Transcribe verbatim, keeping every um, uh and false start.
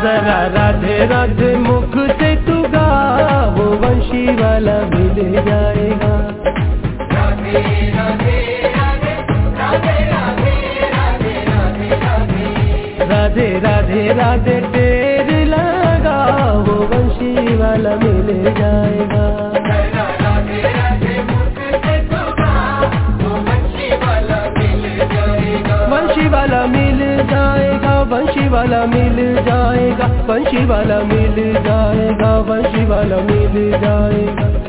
जरा राधे राधे मुख से तू गा, वो वंशी वाला मिल जाएगा। राधे राधे राधे राधे राधे राधे राधे राधे राधे राधे राधे टेर लगा, वो वंशी वाला मिल जाएगा। जरा राधे राधे मुख से तू गा, वो वंशी वाला मिल जाएगा। वंशी वाला मिल जाएगा, वंशी वाला मिल जाएगा, वंशी वाला मिल जाएगा, वंशी वाला मिल जाएगा।